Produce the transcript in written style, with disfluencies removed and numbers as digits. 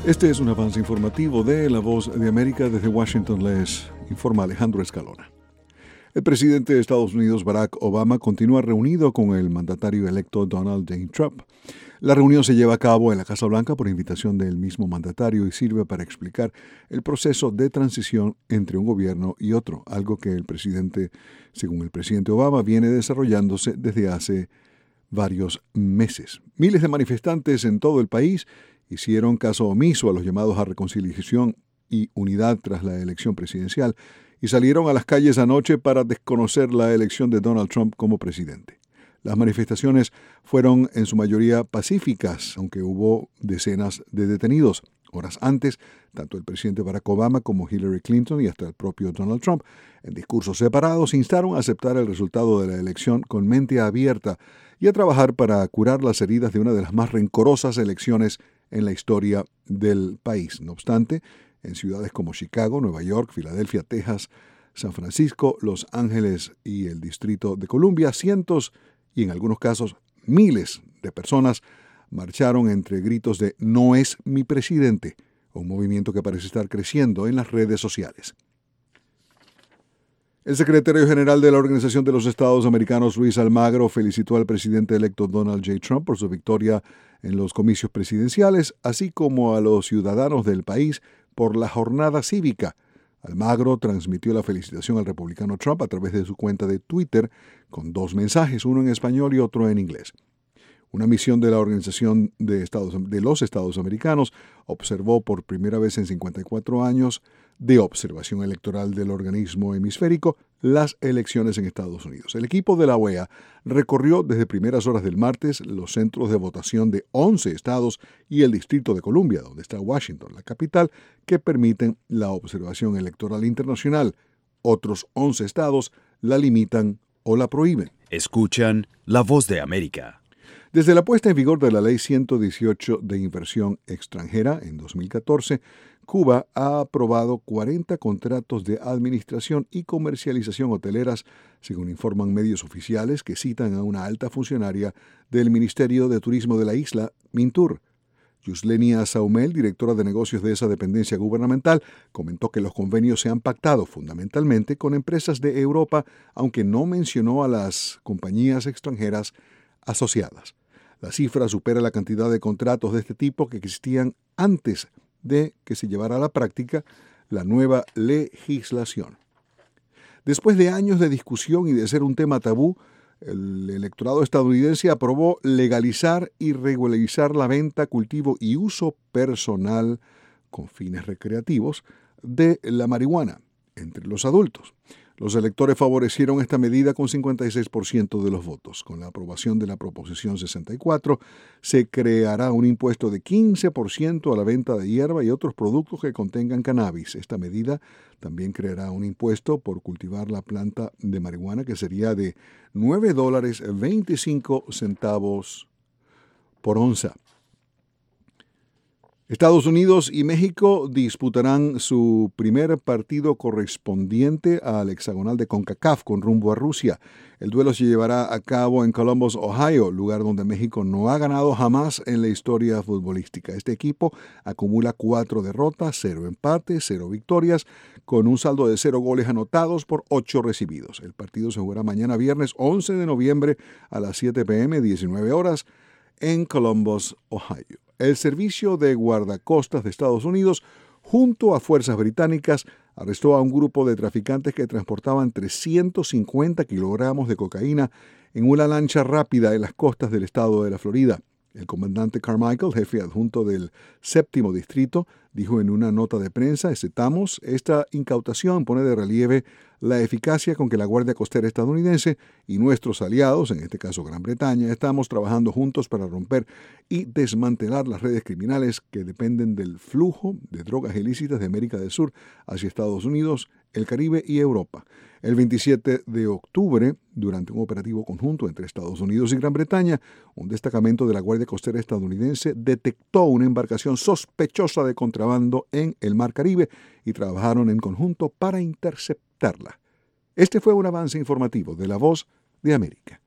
Este es un avance informativo de La Voz de América. Desde Washington les informa Alejandro Escalona. El presidente de Estados Unidos, Barack Obama, continúa reunido con el mandatario electo Donald J. Trump. La reunión se lleva a cabo en la Casa Blanca por invitación del mismo mandatario y sirve para explicar el proceso de transición entre un gobierno y otro, algo que según el presidente Obama, viene desarrollándose desde hace varios meses. Miles de manifestantes en todo el país hicieron caso omiso a los llamados a reconciliación y unidad tras la elección presidencial y salieron a las calles anoche para desconocer la elección de Donald Trump como presidente. Las manifestaciones fueron en su mayoría pacíficas, aunque hubo decenas de detenidos. Horas antes, tanto el presidente Barack Obama como Hillary Clinton y hasta el propio Donald Trump, en discursos separados, instaron a aceptar el resultado de la elección con mente abierta y a trabajar para curar las heridas de una de las más rencorosas elecciones en la historia del país. No obstante, en ciudades como Chicago, Nueva York, Filadelfia, Texas, San Francisco, Los Ángeles y el Distrito de Columbia, cientos y en algunos casos miles de personas marcharon entre gritos de "No es mi presidente", un movimiento que parece estar creciendo en las redes sociales. El secretario general de la Organización de los Estados Americanos, Luis Almagro, felicitó al presidente electo Donald J. Trump por su victoria en los comicios presidenciales, así como a los ciudadanos del país por la jornada cívica. Almagro transmitió la felicitación al republicano Trump a través de su cuenta de Twitter con dos mensajes, uno en español y otro en inglés. Una misión de la Organización de los Estados Americanos observó por primera vez en 54 años de observación electoral del organismo hemisférico las elecciones en Estados Unidos. El equipo de la OEA recorrió desde primeras horas del martes los centros de votación de 11 estados y el Distrito de Columbia, donde está Washington, la capital, que permiten la observación electoral internacional. Otros 11 estados la limitan o la prohíben. Escuchan La Voz de América. Desde la puesta en vigor de la Ley 118 de Inversión Extranjera en 2014, Cuba ha aprobado 40 contratos de administración y comercialización hoteleras, según informan medios oficiales que citan a una alta funcionaria del Ministerio de Turismo de la isla, Mintur. Yuslenia Saumel, directora de negocios de esa dependencia gubernamental, comentó que los convenios se han pactado fundamentalmente con empresas de Europa, aunque no mencionó a las compañías extranjeras asociadas. La cifra supera la cantidad de contratos de este tipo que existían antes de que se llevara a la práctica la nueva legislación. Después de años de discusión y de ser un tema tabú, el electorado estadounidense aprobó legalizar y regularizar la venta, cultivo y uso personal con fines recreativos de la marihuana entre los adultos. Los electores favorecieron esta medida con 56% de los votos. Con la aprobación de la Proposición 64, se creará un impuesto de 15% a la venta de hierba y otros productos que contengan cannabis. Esta medida también creará un impuesto por cultivar la planta de marihuana que sería de $9.25 por onza. Estados Unidos y México disputarán su primer partido correspondiente al hexagonal de CONCACAF con rumbo a Rusia. El duelo se llevará a cabo en Columbus, Ohio, lugar donde México no ha ganado jamás en la historia futbolística. Este equipo acumula 4 derrotas, 0 empates, 0 victorias, con un saldo de 0 goles anotados por 8 recibidos. El partido se jugará mañana viernes 11 de noviembre a las 7 p.m., 19 horas, en Columbus, Ohio. El Servicio de Guardacostas de Estados Unidos, junto a fuerzas británicas, arrestó a un grupo de traficantes que transportaban 350 kilogramos de cocaína en una lancha rápida en las costas del estado de la Florida. El comandante Carmichael, jefe adjunto del 7º Distrito, dijo en una nota de prensa: esta incautación pone de relieve la eficacia con que la Guardia Costera estadounidense y nuestros aliados, en este caso Gran Bretaña, estamos trabajando juntos para romper y desmantelar las redes criminales que dependen del flujo de drogas ilícitas de América del Sur hacia Estados Unidos, el Caribe y Europa. El 27 de octubre, durante un operativo conjunto entre Estados Unidos y Gran Bretaña, un destacamento de la Guardia Costera estadounidense detectó una embarcación sospechosa de contrabando en el Mar Caribe y trabajaron en conjunto para interceptarla. Este fue un avance informativo de La Voz de América.